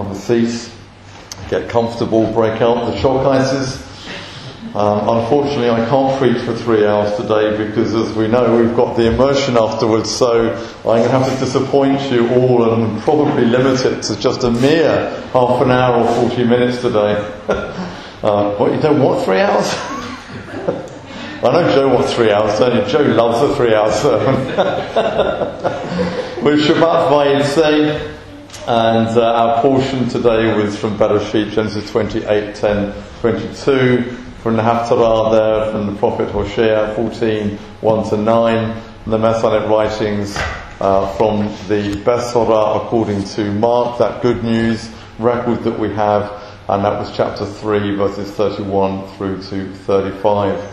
Have a seat, get comfortable, break out the shock ices. Unfortunately, I can't preach for 3 hours today because, as we know, we've got the immersion afterwards, so I'm going to have to disappoint you all and probably limit it to just a mere half an hour or 40 minutes today. What, you don't want 3 hours? I know Joe wants 3 hours, don't you? Joe loves a 3-hour sermon. With Shabbat Vayetze, and our portion today was from Bereshit, Genesis 28, 10, 22, from the Haftarah there, from the prophet Hosea 14, 1 to 9, and the Messianic writings from the Besorah according to Mark, that good news record that we have, and that was chapter 3, verses 31 through to 35.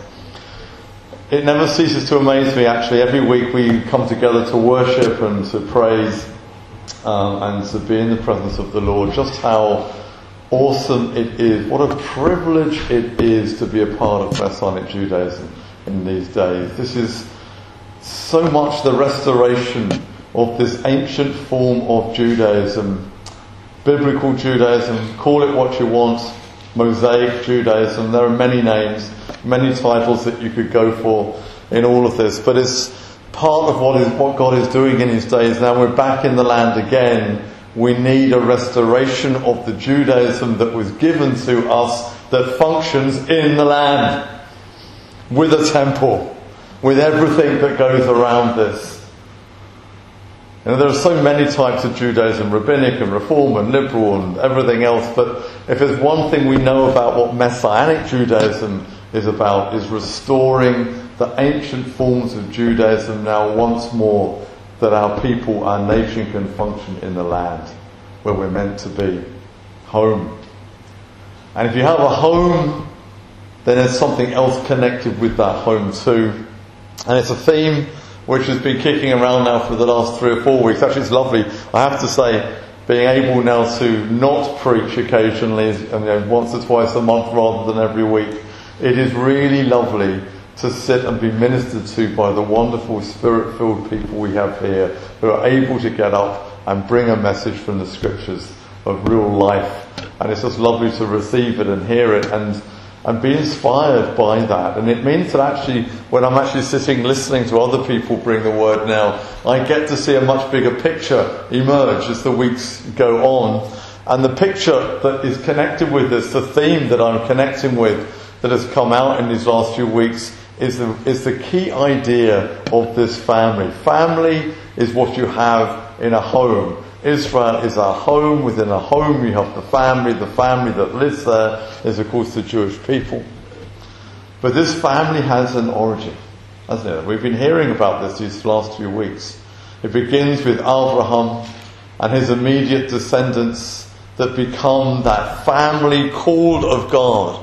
It never ceases to amaze me, actually. Every week we come together to worship and to praise and to be in the presence of the Lord. Just how awesome it is. What a privilege it is to be a part of Messianic Judaism in these days. This is so much the restoration of this ancient form of Judaism. Biblical Judaism, call it what you want. Mosaic Judaism. There are many names, many titles that you could go for in all of this, but it's part of what God is doing in His days. Now we're back in the land again. We need a restoration of the Judaism that was given to us that functions in the land, with a temple, with everything that goes around this. There are so many types of Judaism, rabbinic and reform and liberal and everything else, but if there's one thing we know about what Messianic Judaism is about, is restoring the ancient forms of Judaism now once more, that our people, our nation can function in the land where we're meant to be, home. And if you have a home, then there's something else connected with that home too. And it's a theme which has been kicking around now for the last 3 or 4 weeks. Actually, it's lovely, I have to say, being able now to not preach occasionally, once or twice a month rather than every week. It is really lovely to sit and be ministered to by the wonderful Spirit-filled people we have here, who are able to get up and bring a message from the Scriptures of real life. And it's just lovely to receive it and hear it and be inspired by that. And it means that actually, when I'm actually sitting listening to other people bring the word now, I get to see a much bigger picture emerge as the weeks go on. And the picture that is connected with this, the theme that I'm connecting with, that has come out in these last few weeks, is the key idea of this family. Family is what you have in a home. Israel is our home. Within a home you have the family. The family that lives there is, of course, the Jewish people. But this family has an origin, hasn't it? We've been hearing about this these last few weeks. It begins with Abraham and his immediate descendants that become that family called of God.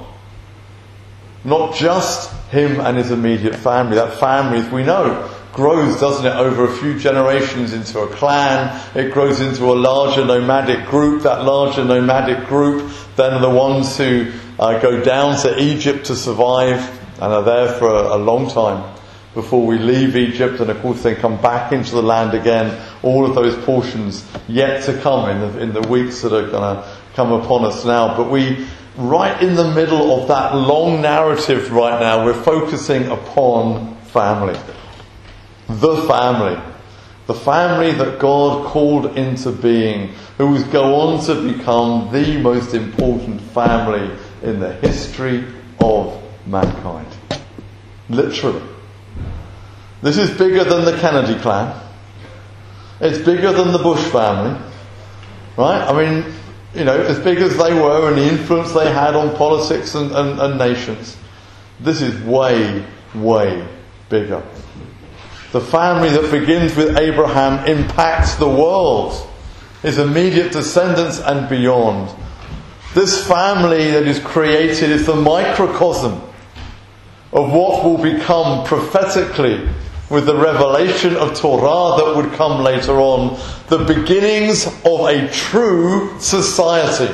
Not just him and his immediate family. That family, as we know, grows, doesn't it, over a few generations into a clan. It grows into a larger nomadic group. That larger nomadic group then are the ones who go down to Egypt to survive and are there for a long time before we leave Egypt, and of course they come back into the land again. All of those portions yet to come in the weeks that are going to come upon us now. But right in the middle of that long narrative right now, we're focusing upon family. The family. The family that God called into being, who will go on to become the most important family in the history of mankind. Literally. This is bigger than the Kennedy clan. It's bigger than the Bush family. Right? I mean, as big as they were and the influence they had on politics and nations, this is way, way bigger. The family that begins with Abraham impacts the world, his immediate descendants and beyond. This family that is created is the microcosm of what will become prophetically, with the revelation of Torah that would come later on, the beginnings of a true society.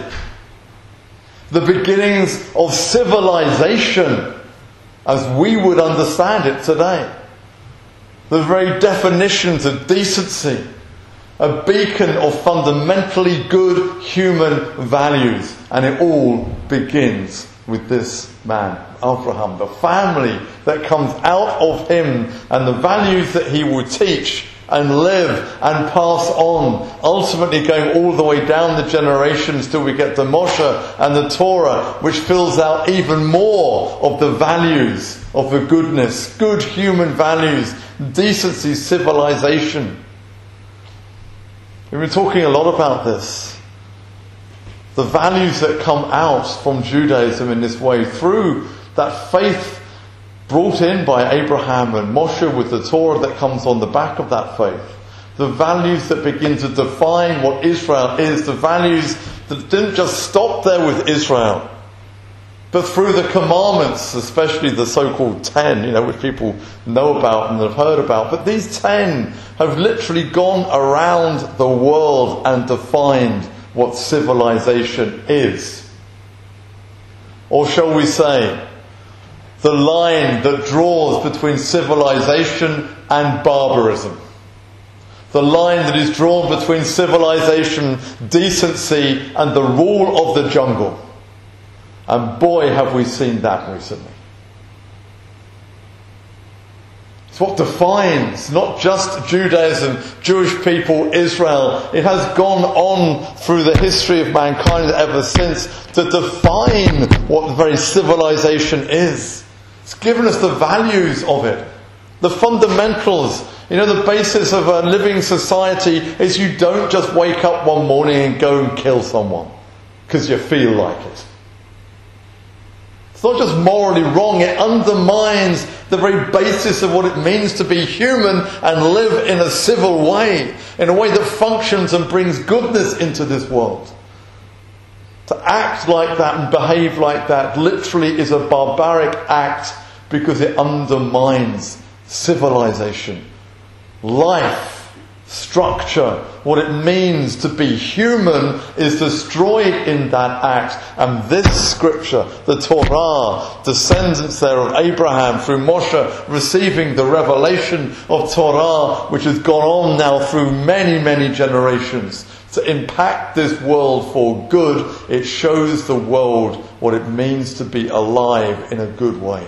The beginnings of civilization as we would understand it today. The very definitions of decency a beacon of fundamentally good human values. And it all begins with this man, Abraham, the family that comes out of him and the values that he will teach and live and pass on, ultimately going all the way down the generations till we get to Moshe and the Torah, which fills out even more of the values of the goodness, good human values, decency, civilization. We've been talking a lot about this. The values that come out from Judaism in this way through that faith brought in by Abraham and Moshe with the Torah that comes on the back of that faith. The values that begin to define what Israel is. The values that didn't just stop there with Israel, but through the commandments, especially the so-called 10, which people know about and have heard about. But these 10 have literally gone around the world and defined what civilization is. Or shall we say, the line that draws between civilization and barbarism. The line that is drawn between civilization, decency, and the rule of the jungle. And boy, have we seen that recently. It's what defines not just Judaism, Jewish people, Israel. It has gone on through the history of mankind ever since to define what the very civilization is. It's given us the values of it, the fundamentals. The basis of a living society is you don't just wake up one morning and go and kill someone because you feel like it. It's not just morally wrong, it undermines the very basis of what it means to be human and live in a civil way, in a way that functions and brings goodness into this world. To act like that and behave like that literally is a barbaric act because it undermines civilization, life, structure. What it means to be human is destroyed in that act. And this scripture, the Torah, descendants there of Abraham through Moshe receiving the revelation of Torah, which has gone on now through many, many generations to impact this world for good. It shows the world what it means to be alive in a good way.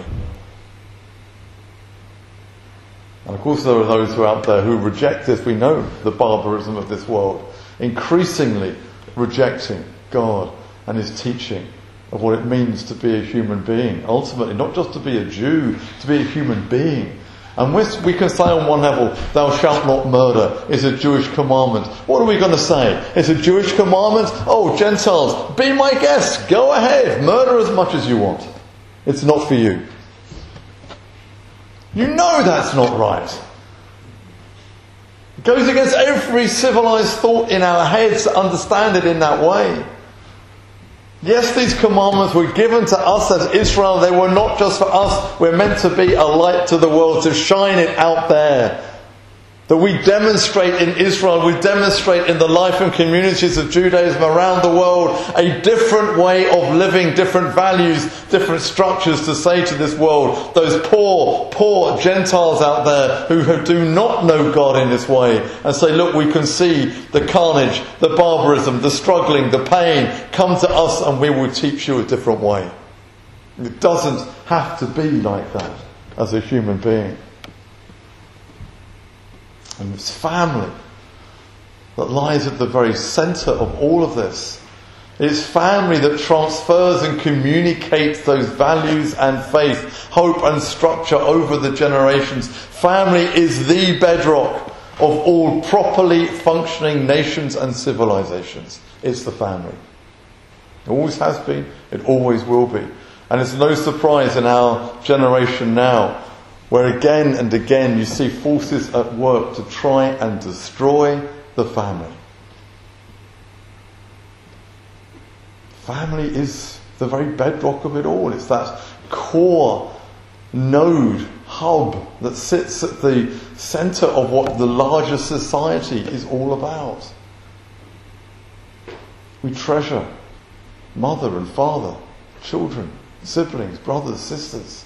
And of course there are those who are out there who reject this. We know the barbarism of this world. Increasingly rejecting God and His teaching of what it means to be a human being. Ultimately, not just to be a Jew, to be a human being. And we can say on one level, thou shalt not murder is a Jewish commandment. What are we going to say? It's a Jewish commandment? Oh, Gentiles, be my guests. Go ahead. Murder as much as you want. It's not for you. You know that's not right. It goes against every civilized thought in our heads to understand it in that way. Yes, these commandments were given to us as Israel. They were not just for us. We're meant to be a light to the world, to shine it out there. That we demonstrate in Israel, we demonstrate in the life and communities of Judaism around the world a different way of living, different values, different structures to say to this world. Those poor Gentiles out there who do not know God in this way and say, look, we can see the carnage, the barbarism, the struggling, the pain. Come to us and we will teach you a different way. It doesn't have to be like that as a human being. And it's family that lies at the very centre of all of this. It's family that transfers and communicates those values and faith, hope and structure over the generations. Family is the bedrock of all properly functioning nations and civilizations. It's the family. It always has been, it always will be. And it's no surprise in our generation now, where again and again you see forces at work to try and destroy the family. Family is the very bedrock of it all. It's that core node, hub that sits at the centre of what the larger society is all about. We treasure mother and father, children, siblings, brothers, sisters.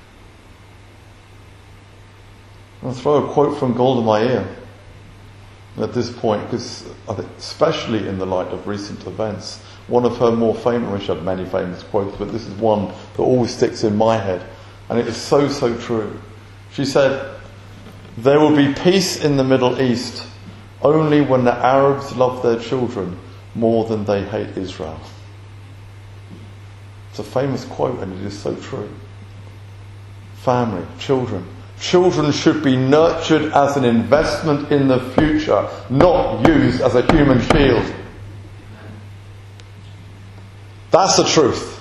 I'll throw a quote from Golda Meir. at this point, because I think especially in the light of recent events, one of her more famous, she had many famous quotes, but this is one that always sticks in my head, and it is so, so true. She said, "There will be peace in the Middle East only when the Arabs love their children more than they hate Israel." It's a famous quote, and it is so true. Family, children. Children should be nurtured as an investment in the future, not used as a human shield. That's the truth.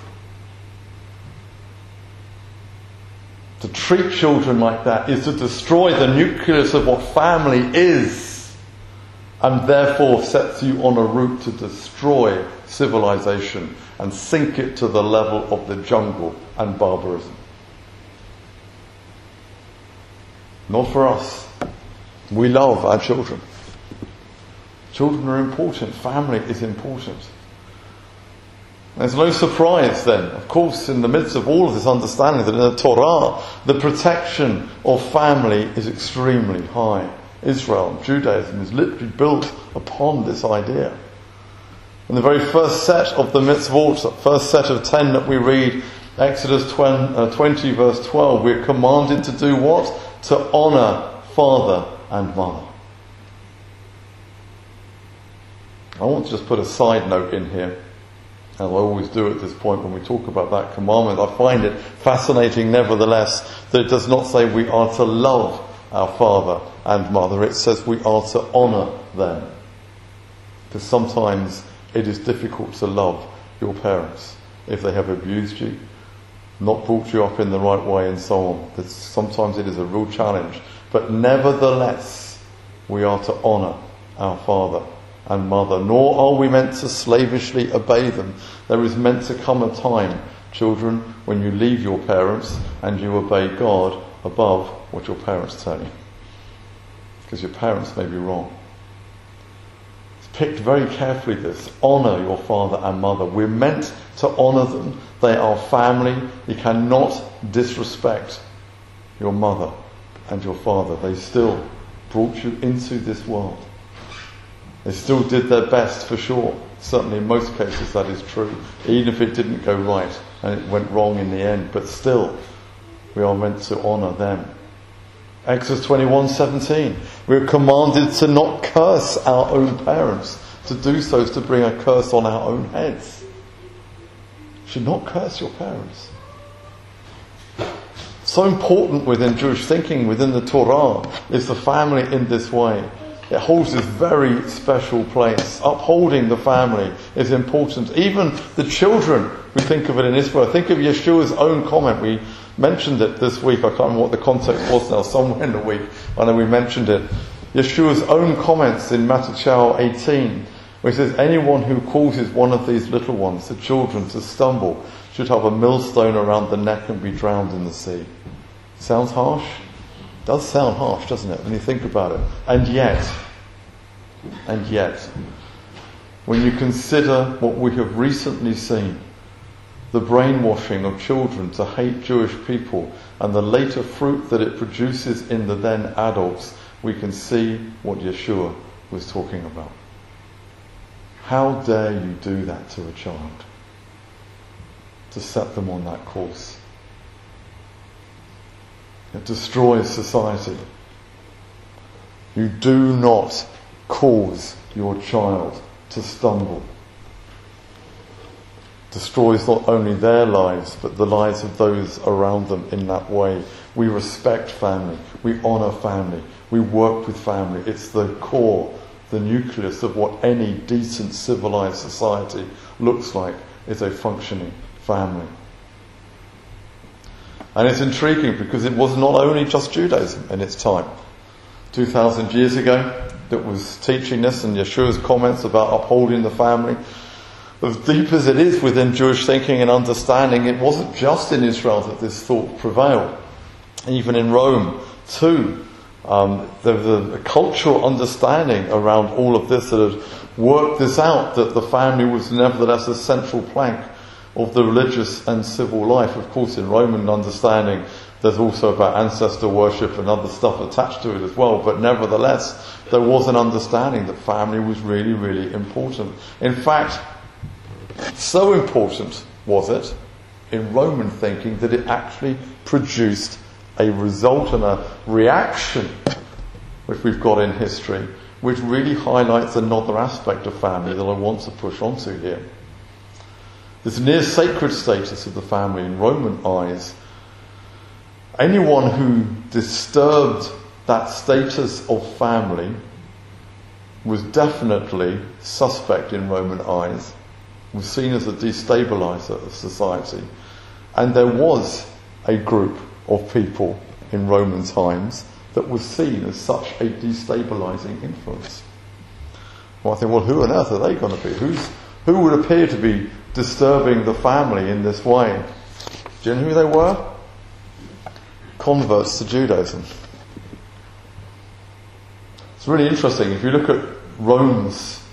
To treat children like that is to destroy the nucleus of what family is, and therefore sets you on a route to destroy civilization and sink it to the level of the jungle and barbarism. Not for us. We love our children. Children are important. Family is important. There's no surprise then, of course, in the midst of all of this understanding that in the Torah, the protection of family is extremely high. Israel, Judaism is literally built upon this idea. In the very first set of the mitzvot, the first set of 10 that we read, Exodus 20 verse 12, we're commanded to do what? To honour father and mother. I want to just put a side note in here, as I always do at this point when we talk about that commandment. I find it fascinating nevertheless that it does not say we are to love our father and mother. It says we are to honour them. Because sometimes it is difficult to love your parents if they have abused you, not brought you up in the right way and so on. Sometimes it is a real challenge. But nevertheless, we are to honour our father and mother, nor are we meant to slavishly obey them. There is meant to come a time, children, when you leave your parents and you obey God above what your parents tell you. Because your parents may be wrong. It's picked very carefully this. Honour your father and mother. We're meant to honour them. They are family. You cannot disrespect your mother and your father. They still brought you into this world. They still did their best, for sure. Certainly in most cases that is true. Even if it didn't go right and it went wrong in the end. But still, we are meant to honour them. Exodus 21:17. We are commanded to not curse our own parents. To do so is to bring a curse on our own heads. You should not curse your parents. So important within Jewish thinking, within the Torah, is the family in this way. It holds this very special place. Upholding the family is important. Even the children, we think of it in Israel. Think of Yeshua's own comment. We mentioned it this week. I can't remember what the context was now, somewhere in the week. I know we mentioned it. Yeshua's own comments in Matthew 18, where he says, anyone who causes one of these little ones, the children, to stumble, should have a millstone around the neck and be drowned in the sea. Sounds harsh? Does sound harsh, doesn't it, when you think about it? And yet, when you consider what we have recently seen, the brainwashing of children to hate Jewish people and the later fruit that it produces in the then adults, we can see what Yeshua was talking about. How dare you do that to a child? To set them on that course. It destroys society. You do not cause your child to stumble. Destroys not only their lives, but the lives of those around them in that way. We respect family. We honour family. We work with family. It's the core, the nucleus of what any decent, civilized society looks like, is a functioning family. And it's intriguing because it was not only just Judaism in its time. 2,000 years ago, that was teaching this, and Yeshua's comments about upholding the family. As deep as it is within Jewish thinking and understanding, it wasn't just in Israel that this thought prevailed. Even in Rome, too. There was a cultural understanding around all of this that had worked this out, that the family was nevertheless a central plank of the religious and civil life. Of course, in Roman understanding, There's also about ancestor worship and other stuff attached to it as well, but nevertheless, there was an understanding that family was really, really important. In fact, so important was it in Roman thinking that it actually produced a result and a reaction, which we've got in history, which really highlights another aspect of family that I want to push onto here. This near sacred status of the family in Roman eyes. Anyone who disturbed that status of family was definitely suspect in Roman eyes, was seen as a destabilizer of society. And there was a group of people in Roman times that was seen as such a destabilizing influence. Well, I think, well, who on earth are they going to be? Who would appear to be disturbing the family in this way? Do you know who they were? Converts to Judaism. It's really interesting. If you look at Rome's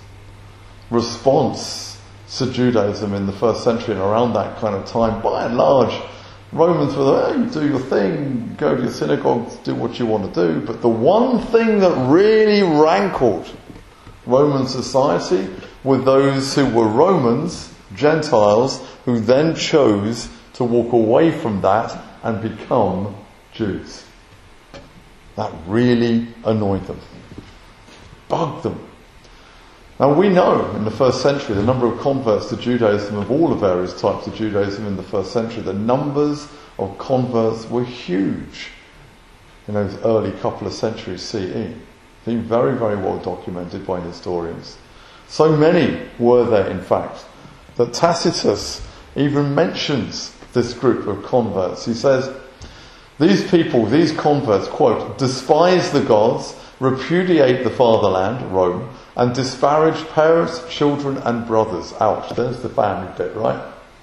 response to Judaism in the first century and around that kind of time, by and large, Romans were, you do your thing, go to your synagogues, do what you want to do. But the one thing that really rankled Roman society were those who were Romans, Gentiles, who then chose to walk away from that and become Jews. That really annoyed them, bugged them. Now we know in the first century the number of converts to Judaism, of all the various types of Judaism in the first century, the numbers of converts were huge in those early couple of centuries CE. Been very, very well documented by historians. So many were there, in fact, that Tacitus even mentions this group of converts. He says, these people, these converts, quote, despise the gods, repudiate the fatherland, Rome, and disparage parents, children and brothers. Ouch, there's the family bit, right?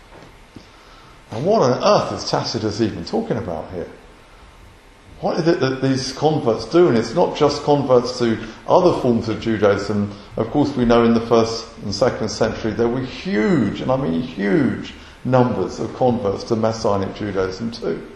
And what on earth is Tacitus even talking about here? What is it that these converts do? And it's not just converts to other forms of Judaism. Of course, we know in the first and second century there were huge, and I mean huge, numbers of converts to Messianic Judaism too.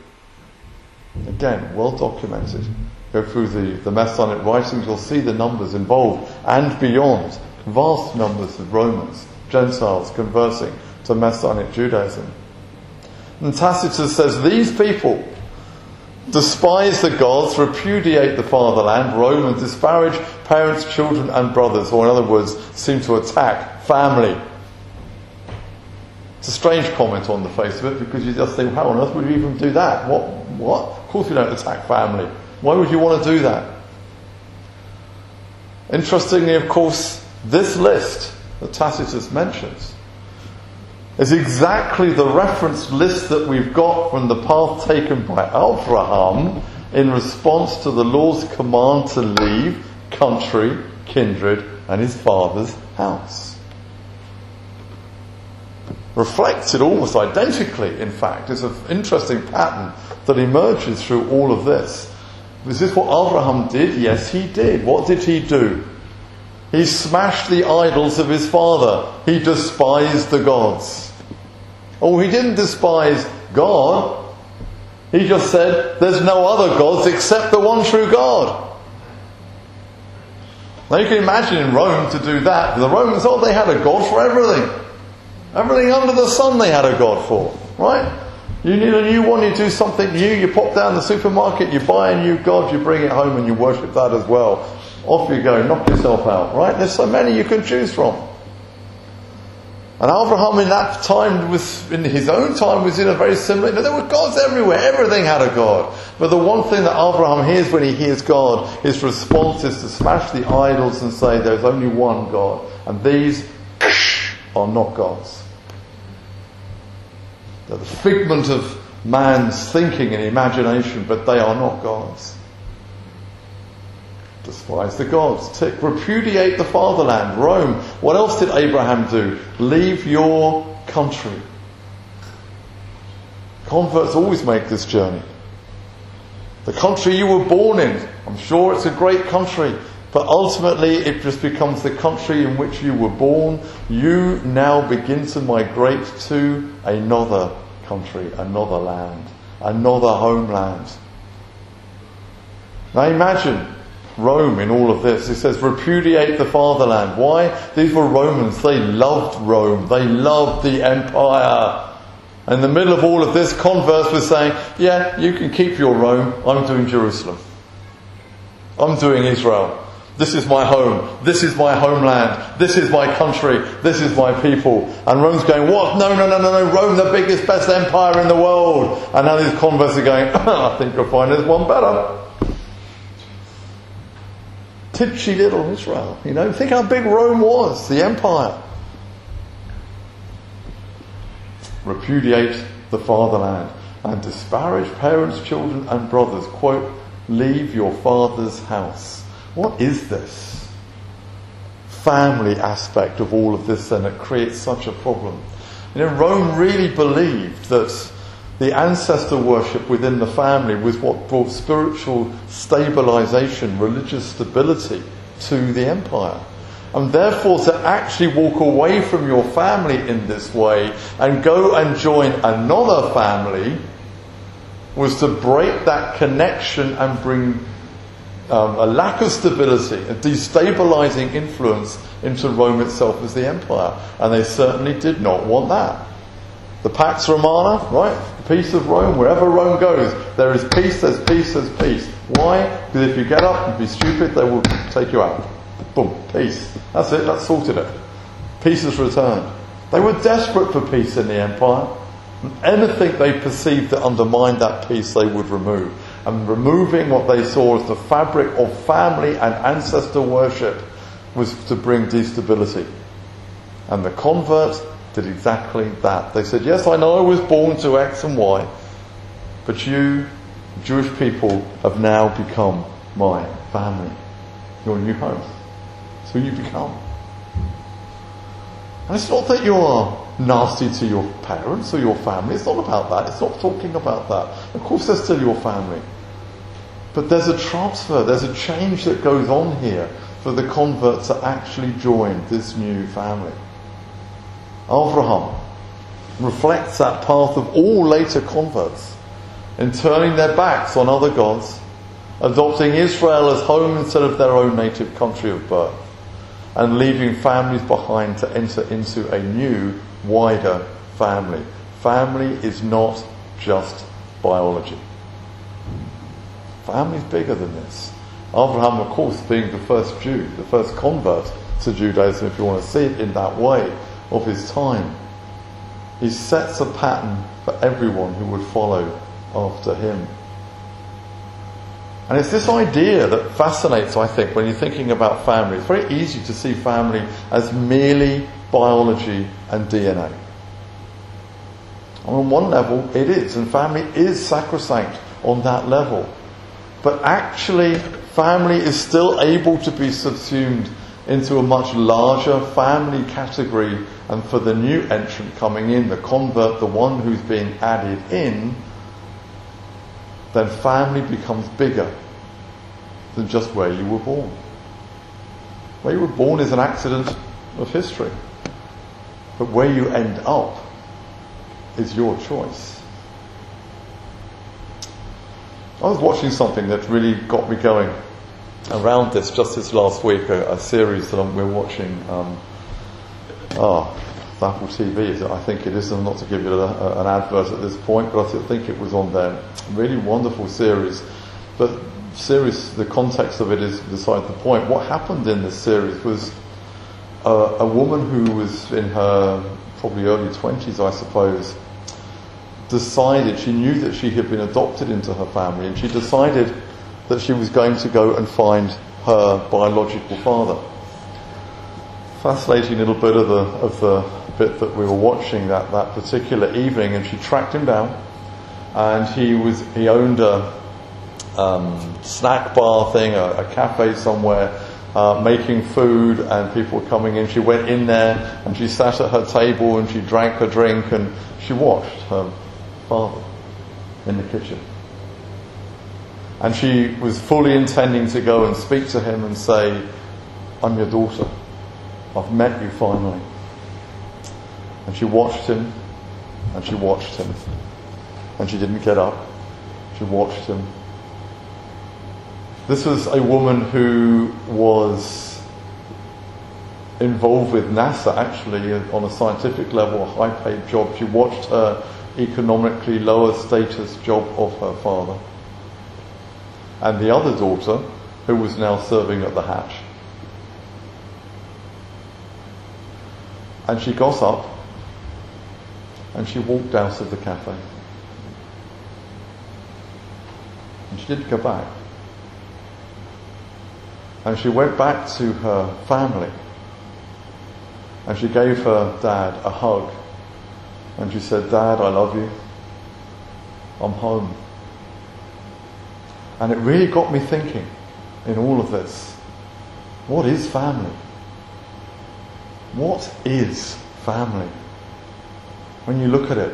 Again, well documented. Go through the Messianic writings, you'll see the numbers involved and beyond. Vast numbers of Romans, Gentiles converting to Messianic Judaism. And Tacitus says these people despise the gods, repudiate the fatherland, Rome, and disparage parents, children and brothers, or in other words, seem to attack family. It's a strange comment on the face of it, because you just think, how on earth would you even do that? What? Of course we don't attack family. Why would you want to do that? Interestingly, of course, this list that Tacitus mentions is exactly the reference list that we've got from the path taken by Abraham in response to the Lord's command to leave country, kindred, and his father's house. Reflected almost identically, in fact, is an interesting pattern that emerges through all of this. Is this what Abraham did? Yes, he did. What did he do? He smashed the idols of his father. He despised the gods. Oh, he didn't despise God. He just said, there's no other gods except the one true God. Now you can imagine in Rome to do that. The Romans, they had a God for everything. Everything under the sun they had a God for. Right? You need a new one, you do something new, you pop down the supermarket, you buy a new God, you bring it home and you worship that as well. Off you go, knock yourself out. Right? There's so many you can choose from. And Abraham in that time in his own time was in a very similar, there were gods everywhere, everything had a God. But the one thing that Abraham hears when he hears God, his response is to smash the idols and say there's only one God. And these are not gods. They're the figment of man's thinking and imagination, but they are not gods. Despise the gods. Tick. Repudiate the fatherland, Rome. What else did Abraham do? Leave your country. Converts always make this journey. The country you were born in, I'm sure it's a great country, but ultimately it just becomes the country in which you were born. You now begin to migrate to another country, another land. another homeland. Now imagine Rome in all of this. It says repudiate the fatherland. Why? These were Romans. They loved Rome. They loved the empire. In the middle of all of this, converts were saying, yeah, you can keep your Rome. I'm doing Jerusalem. I'm doing Israel. This is my home. This is my homeland. This is my country. This is my people. And Rome's going, what? No. Rome, the biggest, best empire in the world. And now these converts are going, I think you'll find there's one better. Tipsy little Israel. Think how big Rome was, the empire. Repudiate the fatherland and disparage parents, children and brothers. Quote, leave your father's house. What is this family aspect of all of this then that creates such a problem? Rome really believed that the ancestor worship within the family was what brought spiritual stabilization, religious stability to the empire. And therefore to actually walk away from your family in this way and go and join another family was to break that connection and bring a lack of stability, a destabilizing influence into Rome itself as the empire. And they certainly did not want that. The Pax Romana, right? The peace of Rome, wherever Rome goes, there is peace, there's peace, there's peace. Why? Because if you get up and be stupid, they will take you out. Boom, peace. That's it, that sorted it. Peace has returned. They were desperate for peace in the empire. And anything they perceived that undermined that peace, they would remove. And removing what they saw as the fabric of family and ancestor worship was to bring destability. And the convert did exactly that. They said, yes, I know I was born to X and Y, but you, Jewish people, have now become my family. Your new home. It's who you become. And it's not that you are nasty to your parents or your family. It's not about that. It's not talking about that. Of course they're still your family. But there's a transfer, there's a change that goes on here for the convert to actually join this new family. Avraham reflects that path of all later converts in turning their backs on other gods, adopting Israel as home instead of their own native country of birth, and leaving families behind to enter into a new, wider family. Family is not just biology. Family is bigger than this. Abraham, of course, being the first Jew, the first convert to Judaism, if you want to see it in that way, of his time, he sets a pattern for everyone who would follow after him. And it's this idea that fascinates, I think, when you're thinking about family. It's very easy to see family as merely biology and DNA. And on one level, it is, and family is sacrosanct on that level. But actually, family is still able to be subsumed into a much larger family category, and for the new entrant coming in, the convert, the one who's being added in, then family becomes bigger than just where you were born. Where you were born is an accident of history. But where you end up is your choice. I was watching something that really got me going around this just this last week, a series that we're watching, Apple TV, I think it is, and not to give you an advert at this point, but I think it was on there. Really wonderful series. But the context of it is beside the point. What happened in this series was a woman who was in her probably early 20s, I suppose, decided, she knew that she had been adopted into her family, and she decided that she was going to go and find her biological father. Fascinating little bit of the bit that we were watching that particular evening, and she tracked him down, and he owned a snack bar thing, a cafe somewhere, making food, and people were coming in. She went in there and she sat at her table and she drank her drink and she watched her father in the kitchen. And she was fully intending to go and speak to him and say, I'm your daughter. I've met you finally. And she watched him, and she watched him, and she didn't get up, She watched him. This was a woman who was involved with NASA, actually, on a scientific level, a high-paid job. She watched her economically lower status job of her father. And the other daughter, who was now serving at the hatch. And she got up and she walked out of the cafe. And she didn't go back. And she went back to her family. And she gave her dad a hug. And she said, "Dad, I love you. I'm home." And it really got me thinking in all of this. What is family? What is family? When you look at it,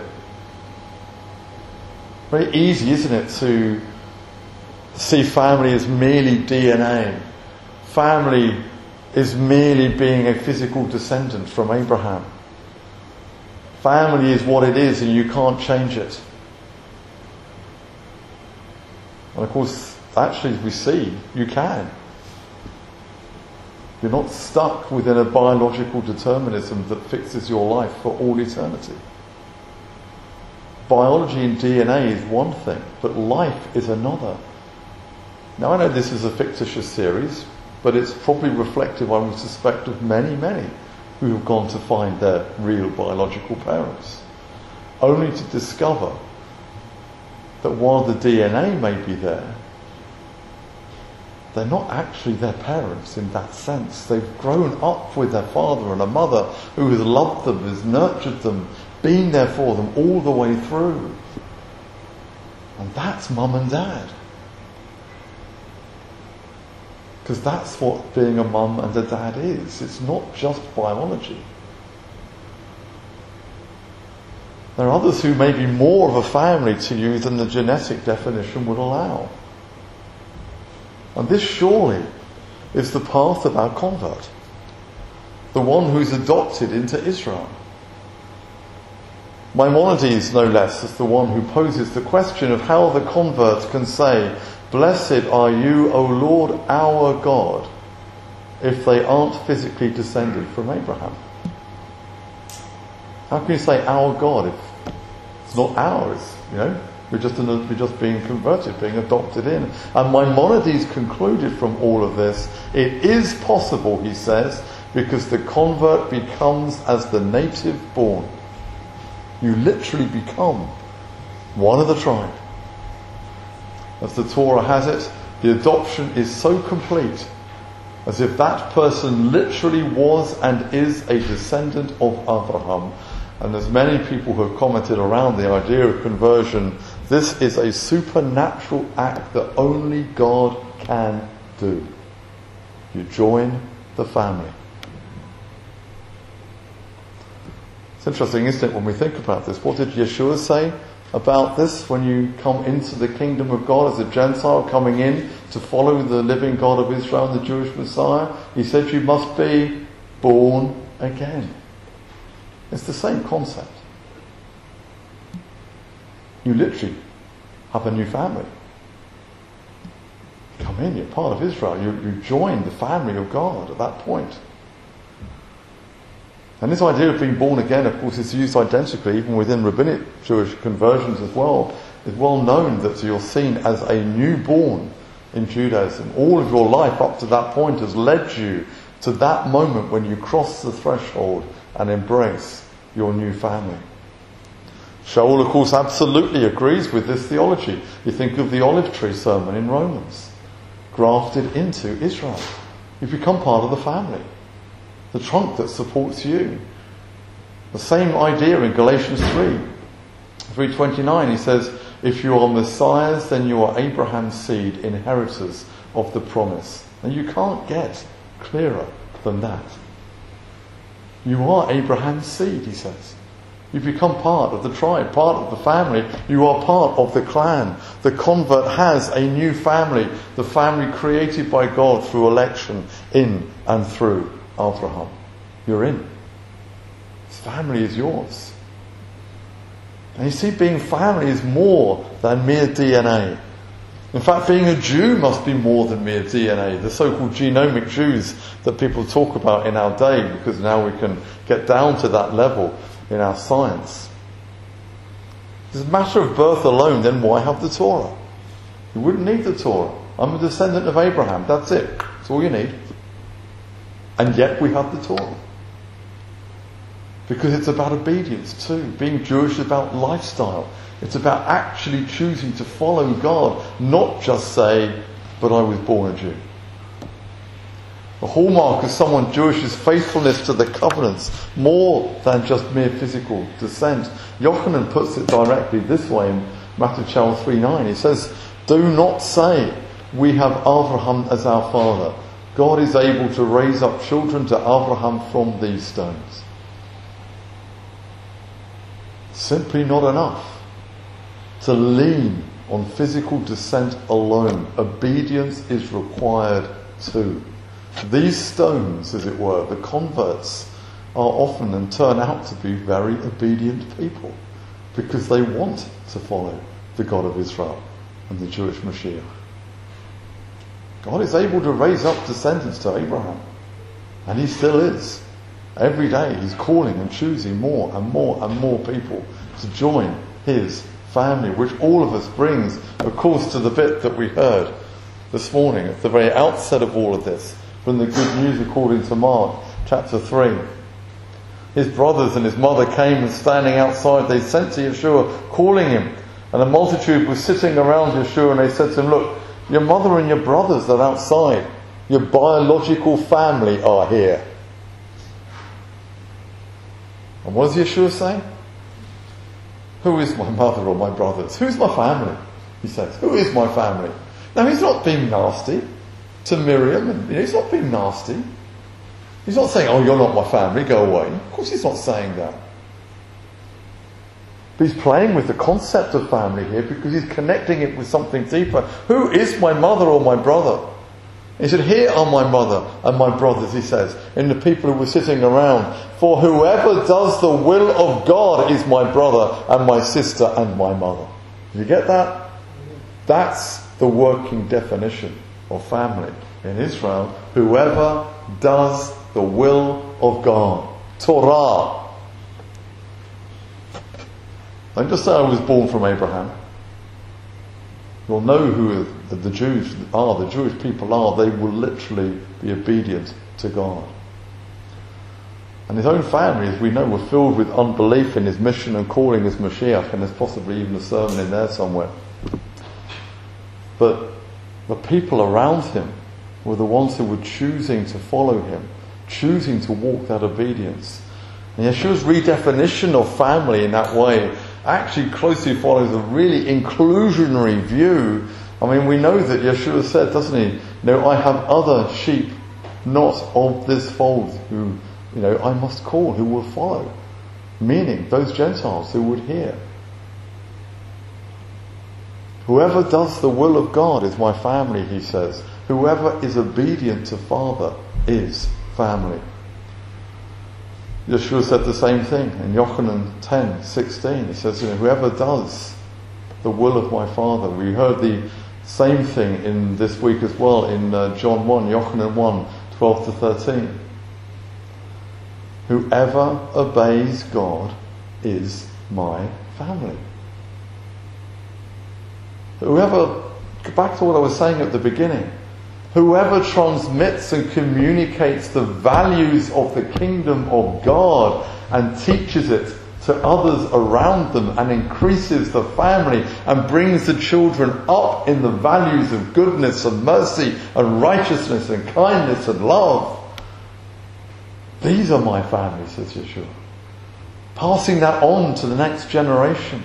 very easy, isn't it, to see family as merely DNA. Family is merely being a physical descendant from Abraham. Family is what it is and you can't change it. And of course, actually, as we see, you can. You're not stuck within a biological determinism that fixes your life for all eternity. Biology and DNA is one thing, but life is another. Now, I know this is a fictitious series, but it's probably reflective, I would suspect, of many, many who have gone to find their real biological parents, only to discover that while the DNA may be there, they're not actually their parents in that sense. They've grown up with their father and a mother who has loved them, has nurtured them, been there for them all the way through. And that's mum and dad. Because that's what being a mum and a dad is. It's not just biology. There are others who may be more of a family to you than the genetic definition would allow. And this surely is the path of our convert, the one who's adopted into Israel. Maimonides, no less, is the one who poses the question of how the convert can say, "Blessed are you, O Lord, our God," if they aren't physically descended from Abraham. How can you say our God if it's not ours? We're just being converted, being adopted in. And Maimonides concluded from all of this, it is possible, he says, because the convert becomes as the native born. You literally become one of the tribe. As the Torah has it, the adoption is so complete, as if that person literally was and is a descendant of Abraham. And as many people have commented around the idea of conversion, this is a supernatural act that only God can do. You join the family. It's interesting, isn't it, when we think about this? What did Yeshua say about this when you come into the kingdom of God as a Gentile coming in to follow the living God of Israel and the Jewish Messiah? He said you must be born again. It's the same concept. You literally have a new family. Come in, you're part of Israel. You join the family of God at that point. And this idea of being born again, of course, is used identically even within rabbinic Jewish conversions as well. It's well known that you're seen as a newborn in Judaism. All of your life up to that point has led you to that moment when you cross the threshold and embrace your new family. Shaul, of course, absolutely agrees with this theology. You think of the olive tree sermon in Romans. Grafted into Israel. You've become part of the family. The trunk that supports you. The same idea in Galatians 3:29, he says, if you are Messiahs, then you are Abraham's seed, inheritors of the promise. And you can't get clearer than that. You are Abraham's seed, he says. You've become part of the tribe, part of the family. You are part of the clan. The convert has a new family, the family created by God through election in and through Abraham. You're in. This family is yours. And you see, being family is more than mere DNA. In fact, being a Jew must be more than mere DNA. The so-called genomic Jews that people talk about in our day, because now we can get down to that level in our science. If it's a matter of birth alone, then why have the Torah? You wouldn't need the Torah. I'm a descendant of Abraham. That's it. That's all you need. And yet we have the Torah. Because it's about obedience too. Being Jewish is about lifestyle. It's about actually choosing to follow God, not just say, but I was born a Jew. The hallmark of someone Jewish is faithfulness to the covenants, more than just mere physical descent. Yochanan puts it directly this way in Matthew 3:9. He says, "Do not say, we have Abraham as our father. God is able to raise up children to Abraham from these stones." Simply not enough to lean on physical descent alone. Obedience is required too. These stones, as it were, the converts, are often and turn out to be very obedient people because they want to follow the God of Israel and the Jewish Mashiach. God is able to raise up descendants to Abraham, and he still is. Every day he's calling and choosing more and more and more people to join his family, which all of us brings, of course, to the bit that we heard this morning at the very outset of all of this, from the good news according to Mark chapter 3. His brothers and his mother came, and standing outside they sent to Yeshua, calling him. And a multitude was sitting around Yeshua, and they said to him, "Look, your mother and your brothers are outside. Your biological family are here." And what does Yeshua say? "Who is my mother or my brothers? Who's my family?" He says. "Who is my family?" Now, he's not being nasty to Miriam, and he's not being nasty. He's not saying, "Oh, you're not my family, go away." Of course he's not saying that. But he's playing with the concept of family here because he's connecting it with something deeper. Who is my mother or my brother? He said, "Here are my mother and my brothers," he says, in the people who were sitting around. "For whoever does the will of God is my brother and my sister and my mother." Did you get that? That's the working definition of family in Israel. Whoever does the will of God. Torah. Don't just say I was born from Abraham. You'll know who the Jews are, the Jewish people are. They will literally be obedient to God. And his own family, as we know, were filled with unbelief in his mission and calling as Mashiach, and there's possibly even a sermon in there somewhere. But the people around him were the ones who were choosing to follow him, choosing to walk that obedience. And Yeshua's redefinition of family in that way actually closely follows a really inclusionary view. I mean, we know that Yeshua said, doesn't he? "No, I have other sheep not of this fold who, I must call, who will follow." Meaning those Gentiles who would hear. Whoever does the will of God is my family, he says. Whoever is obedient to Father is family. Yeshua said the same thing in Yochanan 10:16. He says, "Whoever does the will of my Father." We heard the same thing in this week as well in John 1, Yochanan 1:12-13. Whoever obeys God is my family. Whoever, back to what I was saying at the beginning, whoever transmits and communicates the values of the kingdom of God and teaches it to others around them and increases the family and brings the children up in the values of goodness and mercy and righteousness and kindness and love. These are my family, says Yeshua. Passing that on to the next generation.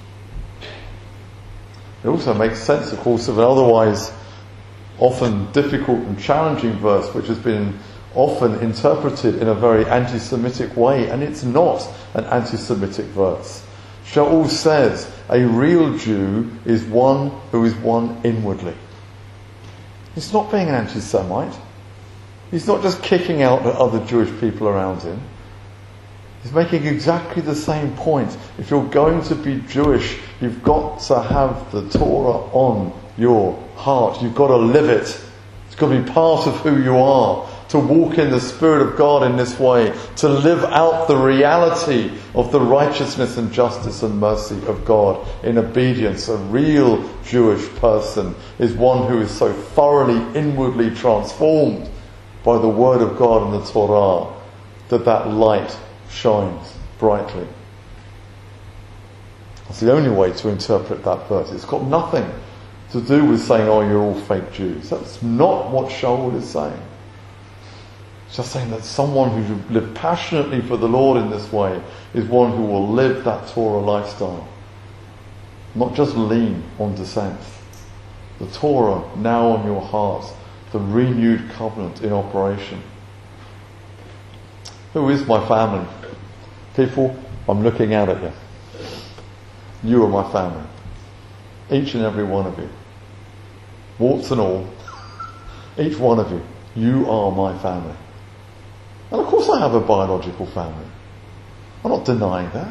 It also makes sense, of course, of an otherwise often difficult and challenging verse, which has been often interpreted in a very anti-Semitic way, and it's not an anti-Semitic verse. Shaul says, a real Jew is one who is one inwardly. He's not being an anti-Semite. He's not just kicking out the other Jewish people around him. He's making exactly the same point. If you're going to be Jewish, you've got to have the Torah on your heart. You've got to live it. It's got to be part of who you are. To walk in the Spirit of God in this way. To live out the reality of the righteousness and justice and mercy of God in obedience. A real Jewish person is one who is so thoroughly inwardly transformed by the Word of God and the Torah that light shines brightly. That's the only way to interpret that verse. It's got nothing to do with saying, oh, you're all fake Jews. That's not what Shaul is saying. It's just saying that someone who lived passionately for the Lord in this way is one who will live that Torah lifestyle. Not just lean on dissent. The Torah now on your heart, the renewed covenant in operation. Who is my family? People, I'm looking out at you. You are my family. Each and every one of you. Warts and all. Each one of you. You are my family. And of course I have a biological family. I'm not denying that.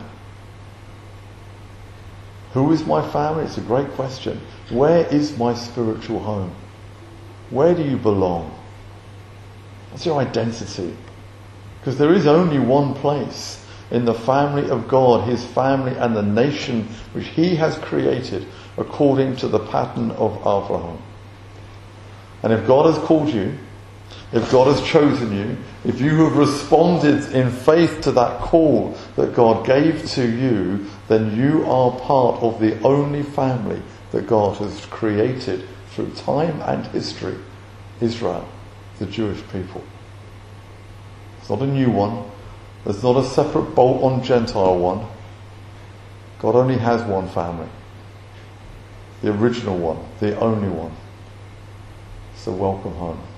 Who is my family? It's a great question. Where is my spiritual home? Where do you belong? What's your identity? Because there is only one place in the family of God, His family and the nation which He has created according to the pattern of Abraham. And if God has called you, if God has chosen you, if you have responded in faith to that call that God gave to you, then you are part of the only family that God has created through time and history, Israel, the Jewish people. It's not a new one. There's not a separate bolt-on Gentile one. God only has one family. The original one, the only one. So welcome home.